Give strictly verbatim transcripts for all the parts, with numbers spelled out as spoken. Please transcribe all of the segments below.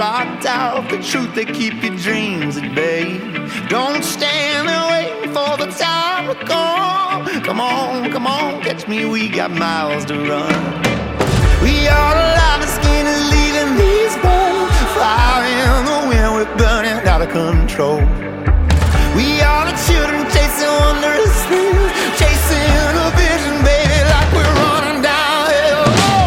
locked out the truth that keep your dreams at bay. Don't stand there waiting for the time to come. Come on, come on, catch me, we got miles to run. We are alive, the skin is leaving these bones. Fire in the wind, we're burning out of control. We are the children chasing wondrous things, chasing a vision, baby, like we're running downhill.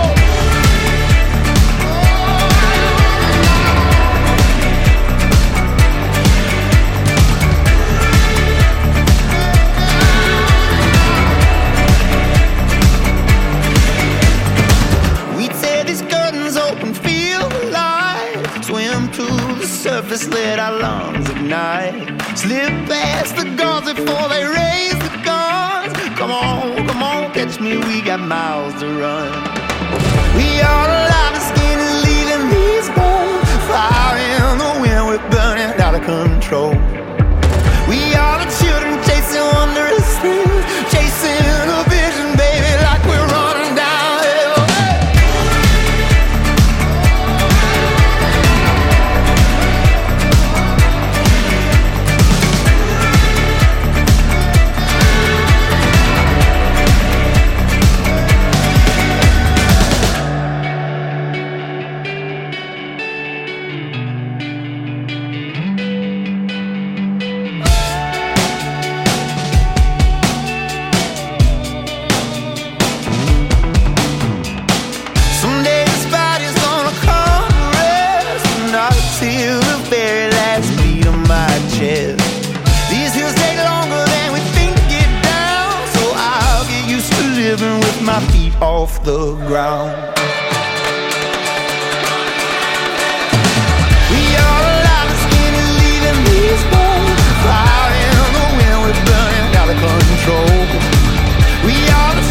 We tear these curtains open, feel the light, swim to the surface, let our lungs ignite. Slip past the guards before they raise the guns. Come on, come on, catch me, we got miles to run. We are alive, the skin is leaving these bones. Fire in the wind, we're burning out of control. We are the children chasing wondrous things, chasing a vision, baby, like we're running downhill. Till the very last beat of my chest. These hills take longer than we think to get down, so I'll get used to living with my feet off the ground. We are alive, the skin is leaving these bones. Fire in the wind, we're burning out of control. We are the